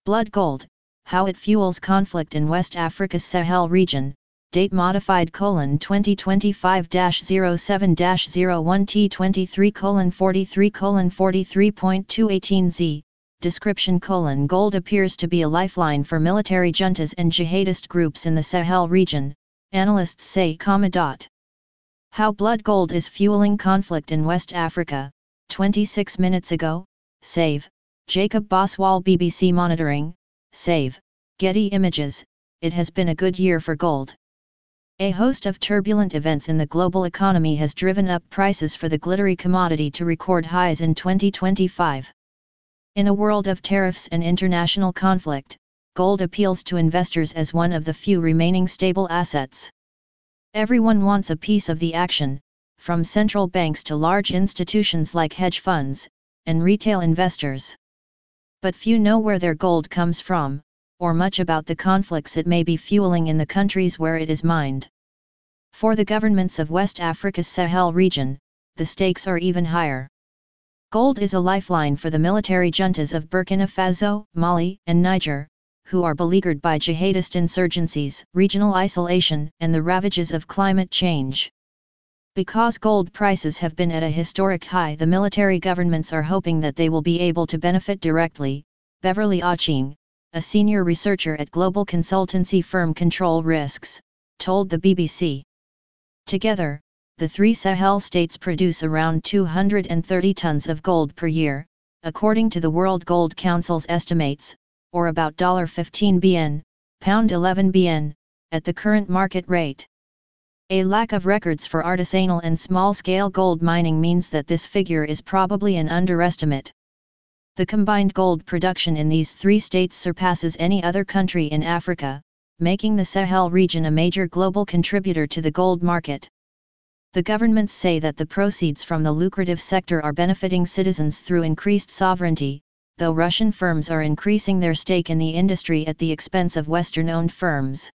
Blood gold, how it fuels conflict in West Africa's Sahel region, date modified: 2025-07-01T23:43:43.218Z, description: gold appears to be a lifeline for military juntas and jihadist groups in the Sahel region, analysts say. How blood gold is fueling conflict in West Africa, 26 minutes ago, save, Jacob Boswell. BBC monitoring, save, Getty Images. It has been a good year for gold. A host of turbulent events in the global economy has driven up prices for the glittery commodity to record highs in 2025. In a world of tariffs and international conflict, gold appeals to investors as one of the few remaining stable assets. Everyone wants a piece of the action, from central banks to large institutions like hedge funds, and retail investors. But few know where their gold comes from, or much about the conflicts it may be fueling in the countries where it is mined. For the governments of West Africa's Sahel region, the stakes are even higher. Gold is a lifeline for the military juntas of Burkina Faso, Mali, and Niger, who are beleaguered by jihadist insurgencies, regional isolation, and the ravages of climate change. Because gold prices have been at a historic high, the military governments are hoping that they will be able to benefit directly. Beverly Aching, a senior researcher at global consultancy firm Control Risks, told the BBC. Together, the three Sahel states produce around 230 tons of gold per year, according to the World Gold Council's estimates, or about $15 bn, £11 bn, at the current market rate. A lack of records for artisanal and small-scale gold mining means that this figure is probably an underestimate. The combined gold production in these three states surpasses any other country in Africa, making the Sahel region a major global contributor to the gold market. The governments say that the proceeds from the lucrative sector are benefiting citizens through increased sovereignty, though Russian firms are increasing their stake in the industry at the expense of Western-owned firms.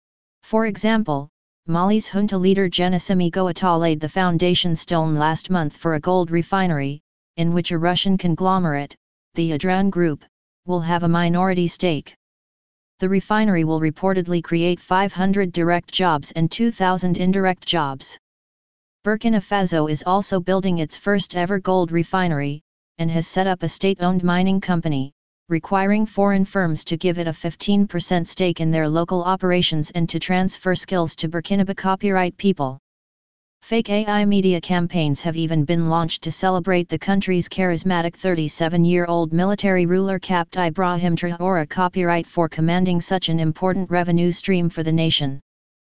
For example, Mali's junta leader Génocimi Goïta laid the foundation stone last month for a gold refinery, in which a Russian conglomerate, the Yadran Group, will have a minority stake. The refinery will reportedly create 500 direct jobs and 2,000 indirect jobs. Burkina Faso is also building its first ever gold refinery, and has set up a state-owned mining company, requiring foreign firms to give it a 15% stake in their local operations and to transfer skills to Burkinabe copyright people. Fake AI media campaigns have even been launched to celebrate the country's charismatic 37-year-old military ruler Capt. Ibrahim Traoré copyright for commanding such an important revenue stream for the nation.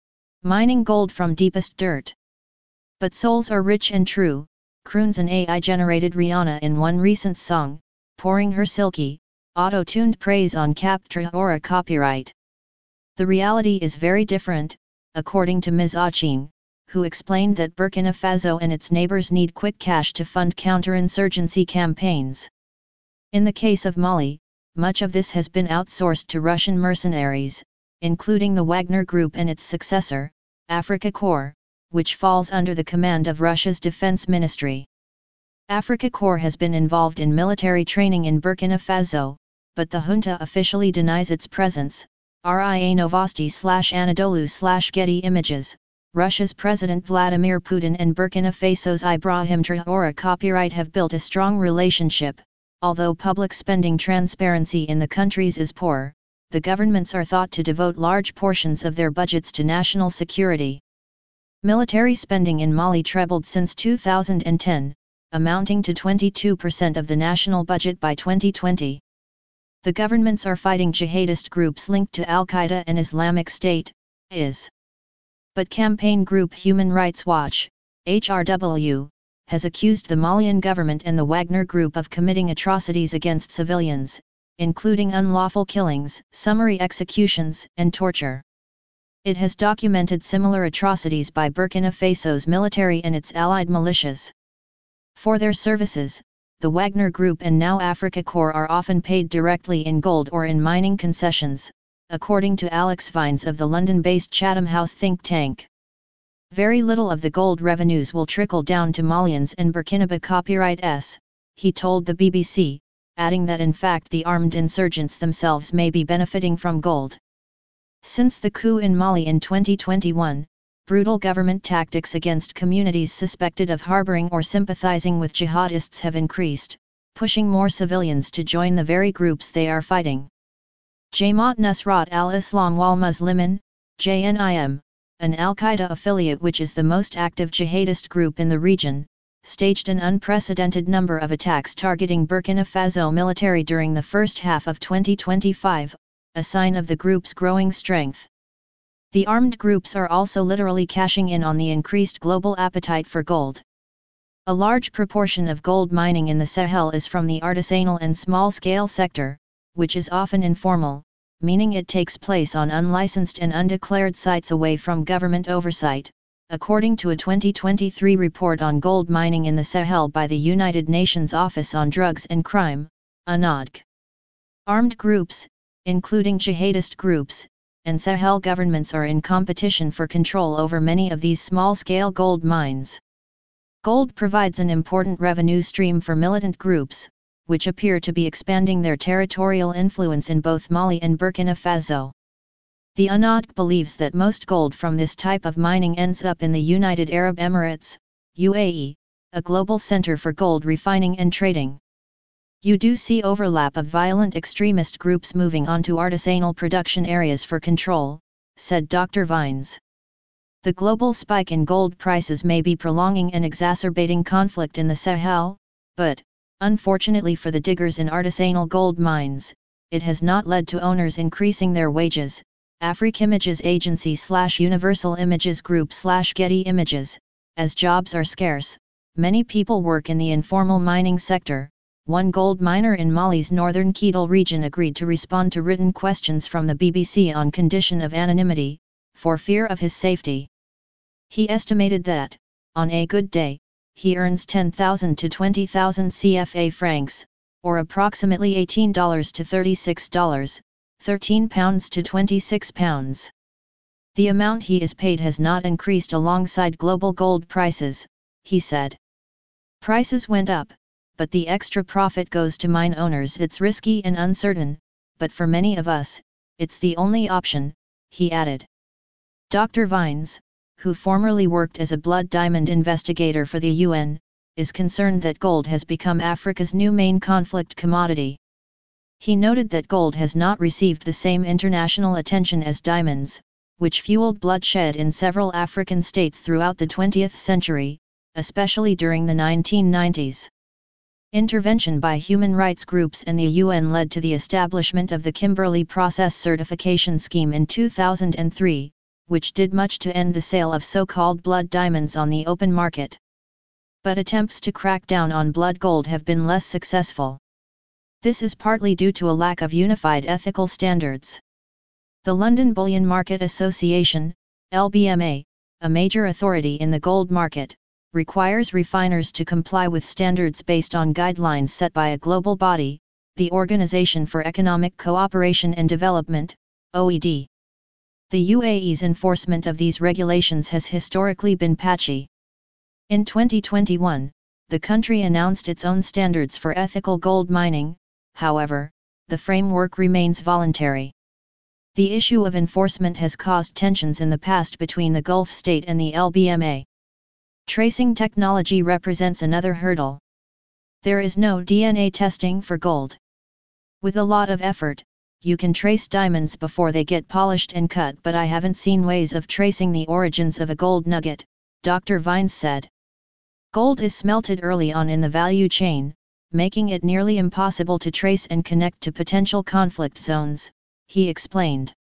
Mining gold from deepest dirt. But souls are rich and true, croons an AI-generated Rihanna in one recent song, pouring her silky, auto-tuned praise on Capt. Traoré copyright. The reality is very different, according to Ms. Aching, who explained that Burkina Faso and its neighbors need quick cash to fund counterinsurgency campaigns. In the case of Mali, much of this has been outsourced to Russian mercenaries, including the Wagner Group and its successor, Afrika Korps, which falls under the command of Russia's defense ministry. Afrika Korps has been involved in military training in Burkina Faso, but the junta officially denies its presence. RIA Novosti/Anadolu/Getty Images. Russia's President Vladimir Putin and Burkina Faso's Ibrahim Traoré copyright have built a strong relationship. Although public spending transparency in the countries is poor, the governments are thought to devote large portions of their budgets to national security. Military spending in Mali trebled since 2010, amounting to 22% of the national budget by 2020. The governments are fighting jihadist groups linked to Al-Qaeda and Islamic State, IS. But campaign group Human Rights Watch, HRW, has accused the Malian government and the Wagner Group of committing atrocities against civilians, including unlawful killings, summary executions, and torture. It has documented similar atrocities by Burkina Faso's military and its allied militias. For their services, the Wagner Group and now Afrika Korps are often paid directly in gold or in mining concessions, according to Alex Vines of the London-based Chatham House think tank. Very little of the gold revenues will trickle down to Malians and Burkinabe copyright s, he told the BBC, adding that in fact the armed insurgents themselves may be benefiting from gold. Since the coup in Mali in 2021, brutal government tactics against communities suspected of harboring or sympathizing with jihadists have increased, pushing more civilians to join the very groups they are fighting. Jamaat Nusrat al-Islam wal Muslimin, JNIM, an al-Qaeda affiliate which is the most active jihadist group in the region, staged an unprecedented number of attacks targeting Burkina Faso military during the first half of 2025, a sign of the group's growing strength. The armed groups are also literally cashing in on the increased global appetite for gold. A large proportion of gold mining in the Sahel is from the artisanal and small-scale sector, which is often informal, meaning it takes place on unlicensed and undeclared sites away from government oversight, according to a 2023 report on gold mining in the Sahel by the United Nations Office on Drugs and Crime, UNODC. Armed groups, including jihadist groups, and Sahel governments are in competition for control over many of these small-scale gold mines. Gold provides an important revenue stream for militant groups, which appear to be expanding their territorial influence in both Mali and Burkina Faso. The UNODC believes that most gold from this type of mining ends up in the United Arab Emirates, UAE, a global center for gold refining and trading. You do see overlap of violent extremist groups moving onto artisanal production areas for control, said Dr. Vines. The global spike in gold prices may be prolonging and exacerbating conflict in the Sahel, but, unfortunately for the diggers in artisanal gold mines, it has not led to owners increasing their wages. Afrikimages Agency / Universal Images Group / Getty Images, as jobs are scarce, many people work in the informal mining sector. One gold miner in Mali's northern Kidal region agreed to respond to written questions from the BBC on condition of anonymity, for fear of his safety. He estimated that, on a good day, he earns 10,000 to 20,000 CFA francs, or approximately $18 to $36, £13 to £26. The amount he is paid has not increased alongside global gold prices, he said. Prices went up, but the extra profit goes to mine owners. It's risky and uncertain, but for many of us, it's the only option, he added. Dr. Vines, who formerly worked as a blood diamond investigator for the UN, is concerned that gold has become Africa's new main conflict commodity. He noted that gold has not received the same international attention as diamonds, which fueled bloodshed in several African states throughout the 20th century, especially during the 1990s. Intervention by human rights groups and the UN led to the establishment of the Kimberley Process Certification Scheme in 2003, which did much to end the sale of so-called blood diamonds on the open market. But attempts to crack down on blood gold have been less successful. This is partly due to a lack of unified ethical standards. The London Bullion Market Association, LBMA, a major authority in the gold market, requires refiners to comply with standards based on guidelines set by a global body, the Organization for Economic Cooperation and Development, OECD. The UAE's enforcement of these regulations has historically been patchy. In 2021, the country announced its own standards for ethical gold mining. However, the framework remains voluntary. The issue of enforcement has caused tensions in the past between the Gulf state and the LBMA. Tracing technology represents another hurdle. There is no DNA testing for gold. With a lot of effort, you can trace diamonds before they get polished and cut, but I haven't seen ways of tracing the origins of a gold nugget, Dr. Vines said. Gold is smelted early on in the value chain, making it nearly impossible to trace and connect to potential conflict zones, he explained.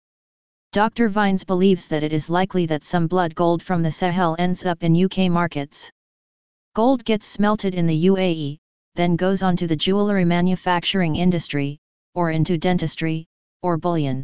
Dr. Vines believes that it is likely that some blood gold from the Sahel ends up in UK markets. Gold gets smelted in the UAE, then goes on to the jewellery manufacturing industry, or into dentistry, or bullion.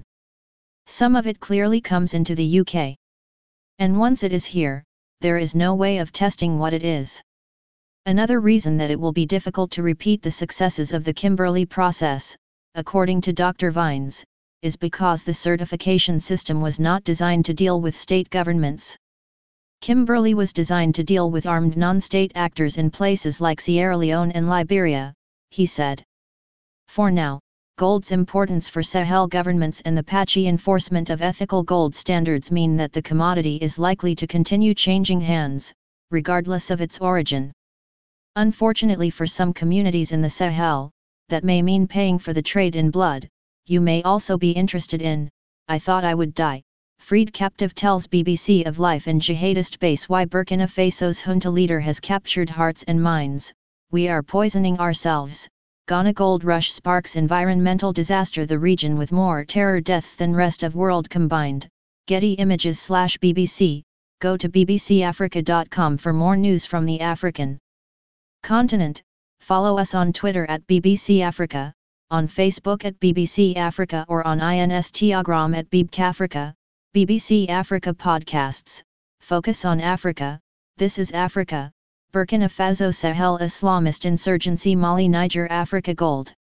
Some of it clearly comes into the UK. And once it is here, there is no way of testing what it is. Another reason that it will be difficult to repeat the successes of the Kimberley process, according to Dr. Vines, is because the certification system was not designed to deal with state governments. Kimberley was designed to deal with armed non-state actors in places like Sierra Leone and Liberia, he said. For now, gold's importance for Sahel governments and the patchy enforcement of ethical gold standards mean that the commodity is likely to continue changing hands, regardless of its origin. Unfortunately for some communities in the Sahel, that may mean paying for the trade in blood. You may also be interested in, I thought I would die. Freed captive tells BBC of life in jihadist base. Why Burkina Faso's junta leader has captured hearts and minds. We are poisoning ourselves. Ghana gold rush sparks environmental disaster. The region with more terror deaths than rest of world combined. Getty Images/BBC. Go to bbcafrica.com for more news from the African continent. Follow us on Twitter at BBC Africa, on Facebook at BBC Africa, or on Instagram at BBCAfrica. BBC Africa Podcasts, focus on Africa. This is Africa, Burkina Faso, Sahel, Islamist insurgency, Mali, Niger, Africa Gold.